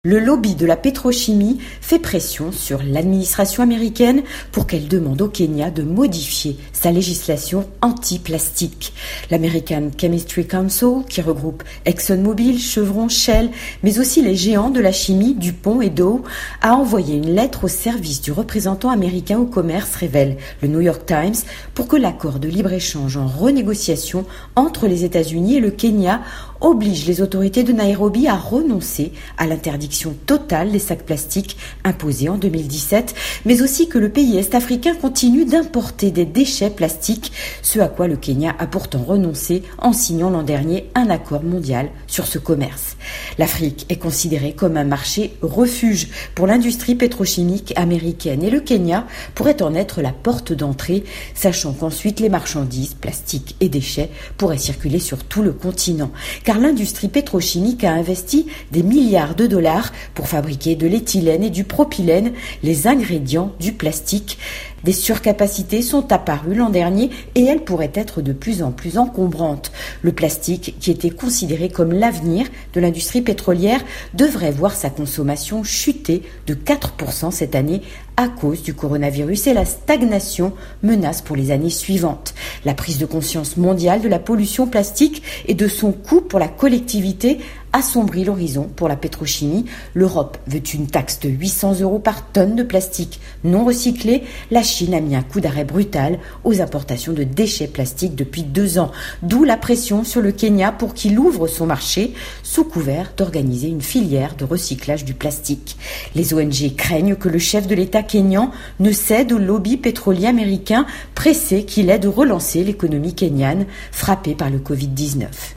Le lobby de la pétrochimie fait pression sur l'administration américaine pour qu'elle demande au Kenya de modifier sa législation anti-plastique. L'American Chemistry Council, qui regroupe ExxonMobil, Chevron, Shell, mais aussi les géants de la chimie, DuPont et Dow, a envoyé une lettre au service du représentant américain au commerce, révèle le New York Times, pour que l'accord de libre-échange en renégociation entre les États-Unis et le Kenya oblige les autorités de Nairobi à renoncer à l'interdiction totale des sacs plastiques imposée en 2017, mais aussi que le pays est-africain continue d'importer des déchets plastiques, ce à quoi le Kenya a pourtant renoncé en signant l'an dernier un accord mondial sur ce commerce. L'Afrique est considérée comme un marché refuge pour l'industrie pétrochimique américaine et le Kenya pourrait en être la porte d'entrée, sachant qu'ensuite les marchandises, plastiques et déchets pourraient circuler sur tout le continent. Car l'industrie pétrochimique a investi des milliards de dollars pour fabriquer de l'éthylène et du propylène, les ingrédients du plastique. Des surcapacités sont apparues l'an dernier et elles pourraient être de plus en plus encombrantes. Le plastique, qui était considéré comme l'avenir de l'industrie pétrolière, devrait voir sa consommation chuter de 4% cette année à cause du coronavirus et la stagnation menace pour les années suivantes. La prise de conscience mondiale de la pollution plastique et de son coût pour la collectivité assombrit l'horizon pour la pétrochimie. L'Europe veut une taxe de 800 € par tonne de plastique non recyclé. La Chine a mis un coup d'arrêt brutal aux importations de déchets plastiques depuis 2 ans, d'où la pression sur le Kenya pour qu'il ouvre son marché sous couvert d'organiser une filière de recyclage du plastique. Les ONG craignent que le chef de l'État kényan ne cède au lobby pétrolier américain, pressé qu'il est de relancer l'économie kenyane frappée par le Covid-19.